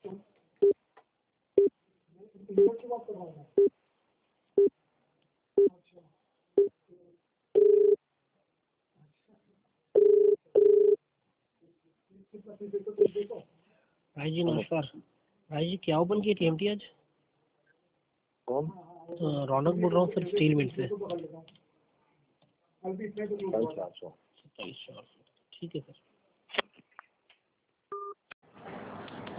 भाई जी नमस्कार। भाई जी क्या ओपन की टीएमटी आज? कौन? रौनक बोल रहा हूँ सर, स्टील मिल से। 27,400। 27,400 ठीक है सर।